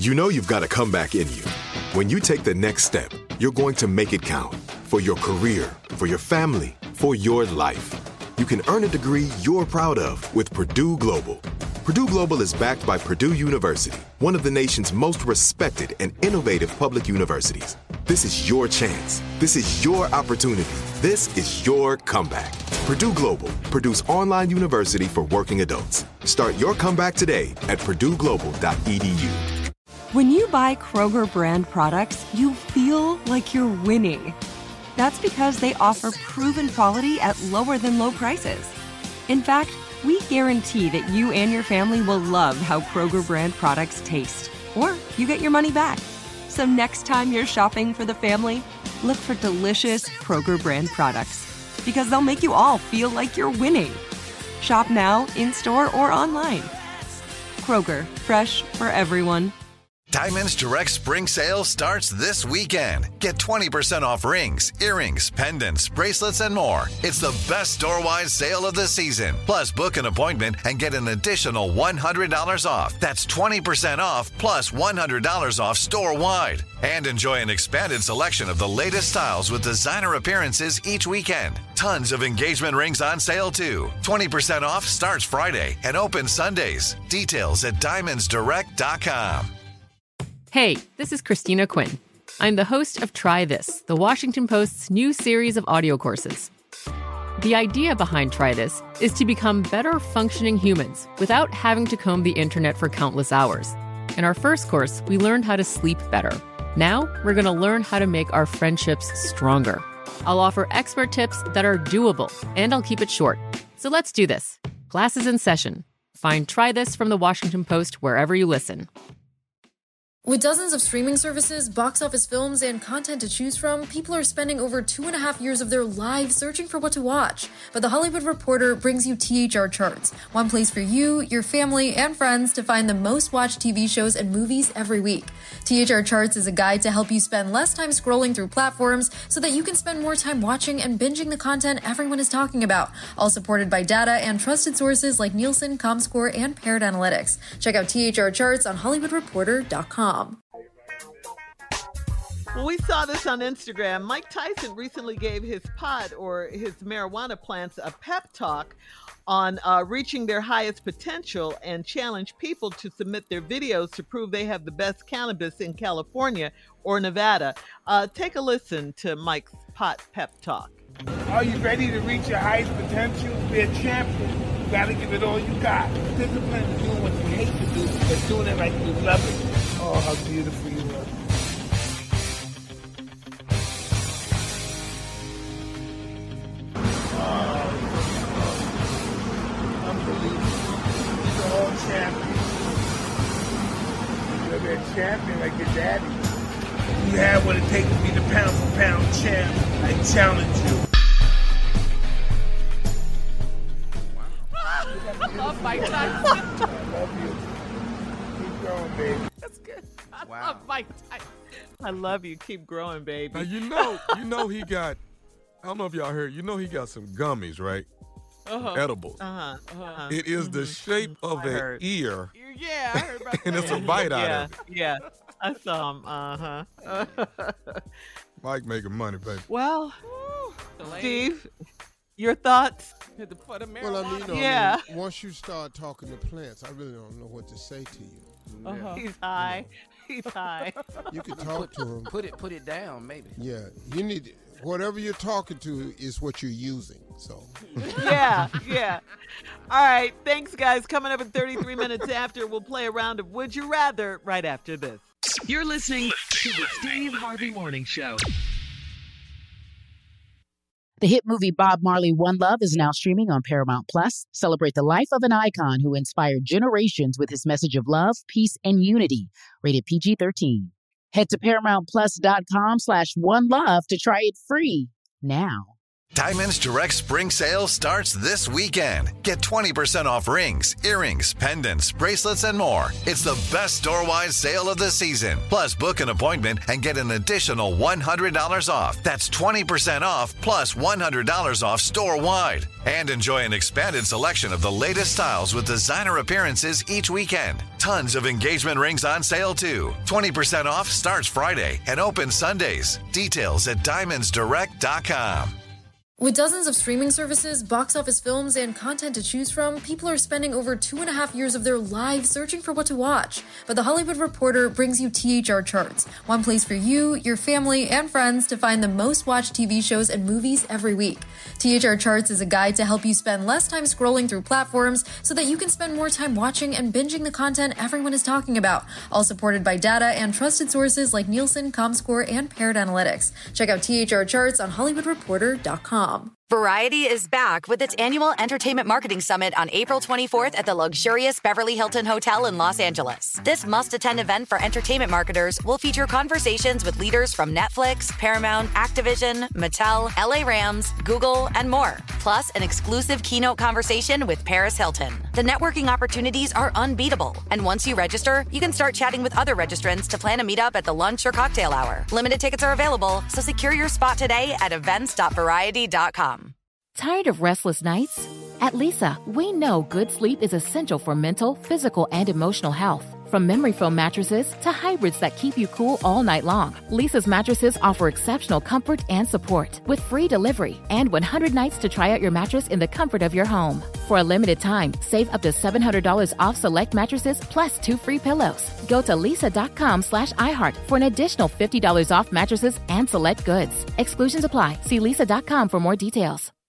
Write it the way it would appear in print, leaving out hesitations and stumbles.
You know you've got a comeback in you. When you take the next step, you're going to make it count. For your career, for your family, for your life. You can earn a degree you're proud of with Purdue Global. Purdue Global is backed by Purdue University, one of the nation's most respected and innovative public universities. This is your chance. This is your opportunity. This is your comeback. Purdue Global, Purdue's online university for working adults. Start your comeback today at purdueglobal.edu. When you buy Kroger brand products, you feel like you're winning. That's because they offer proven quality at lower than low prices. In fact, we guarantee that you and your family will love how Kroger brand products taste, or you get your money back. So next time you're shopping for the family, look for delicious Kroger brand products, because they'll make you all feel like you're winning. Shop now, in-store, or online. Kroger, fresh for everyone. Diamonds Direct Spring Sale starts this weekend. Get 20% off rings, earrings, pendants, bracelets, and more. It's the best store-wide sale of the season. Plus, book an appointment and get an additional $100 off. That's 20% off plus $100 off store-wide. And enjoy an expanded selection of the latest styles with designer appearances each weekend. Tons of engagement rings on sale, too. 20% off starts Friday and opens Sundays. Details at diamondsdirect.com. Hey, this is Christina Quinn. I'm the host of Try This, the Washington Post's new series of audio courses. The idea behind Try This is to become better functioning humans without having to comb the internet for countless hours. In our first course, we learned how to sleep better. Now, we're going to learn how to make our friendships stronger. I'll offer expert tips that are doable, and I'll keep it short. So let's do this. Class is in session. Find Try This from the Washington Post wherever you listen. With dozens of streaming services, box office films, and content to choose from, people are spending over 2.5 years of their lives searching for what to watch. But The Hollywood Reporter brings you THR Charts, one place for you, your family, and friends to find the most watched TV shows and movies every week. THR Charts is a guide to help you spend less time scrolling through platforms so that you can spend more time watching and binging the content everyone is talking about, all supported by data and trusted sources like Nielsen, Comscore, and Parrot Analytics. Check out THR Charts on HollywoodReporter.com. Well, we saw this on Instagram. Mike Tyson recently gave his pot or his marijuana plants a pep talk on reaching their highest potential and challenged people to submit their videos to prove they have the best cannabis in California or Nevada. Take a listen to Mike's pot pep talk. Are you ready to reach your highest potential? Be a champion. You gotta give it all you got. Discipline is doing what you hate to do, but doing it like you love it. Oh, how beautiful you are. Unbelievable. You're all champions. You're a champion like your daddy. You have what it takes to be the pound for pound champ. I challenge you. I love Mike Tyson. I love you. Keep going, baby. That's good. I love Mike Tyson. I love you. Keep growing, baby. Now, you know he got, I don't know if y'all heard, he got some gummies, right? Edibles. It is the shape of an ear. Yeah, I heard about and that. it's a bite out of it. Yeah, I saw him. Mike making money, baby. Well, Steve, your thoughts? Well, I mean, once you start talking to plants, I really don't know what to say to you. He's high. He's high. You can talk to him. Put it down, maybe. Yeah, you need whatever you're talking to is what you're using. So. Yeah. All right, thanks, guys. Coming up in 33 minutes after, we'll play a round of Would You Rather right after this. You're listening to the Steve Harvey Morning Show. The hit movie Bob Marley, One Love is now streaming on Paramount Plus. Celebrate the life of an icon who inspired generations with his message of love, peace, and unity. Rated PG-13. Head to ParamountPlus.com/OneLove to try it free now. Diamond's Direct Spring Sale starts this weekend. Get 20% off rings, earrings, pendants, bracelets, and more. It's the best store-wide sale of the season. Plus, book an appointment and get an additional $100 off. That's 20% off plus $100 off store-wide. And enjoy an expanded selection of the latest styles with designer appearances each weekend. Tons of engagement rings on sale, too. 20% off starts Friday and opens Sundays. Details at diamondsdirect.com. With dozens of streaming services, box office films, and content to choose from, people are spending over 2.5 years of their lives searching for what to watch. But The Hollywood Reporter brings you THR Charts, one place for you, your family, and friends to find the most watched TV shows and movies every week. THR Charts is a guide to help you spend less time scrolling through platforms so that you can spend more time watching and binging the content everyone is talking about, all supported by data and trusted sources like Nielsen, Comscore, and Paired Analytics. Check out THR Charts on HollywoodReporter.com. Variety is back with its annual Entertainment Marketing Summit on April 24th at the luxurious Beverly Hilton Hotel in Los Angeles. This must-attend event for entertainment marketers will feature conversations with leaders from Netflix, Paramount, Activision, Mattel, LA Rams, Google, and more. Plus, an exclusive keynote conversation with Paris Hilton. The networking opportunities are unbeatable. And once you register, you can start chatting with other registrants to plan a meetup at the lunch or cocktail hour. Limited tickets are available, so secure your spot today at events.variety.com. Tired of restless nights? At Leesa, we know good sleep is essential for mental, physical, and emotional health. From memory foam mattresses to hybrids that keep you cool all night long, Leesa's mattresses offer exceptional comfort and support with free delivery and 100 nights to try out your mattress in the comfort of your home. For a limited time, save up to $700 off select mattresses plus 2 free pillows. Go to leesa.com/iHeart for an additional $50 off mattresses and select goods. Exclusions apply. See leesa.com for more details.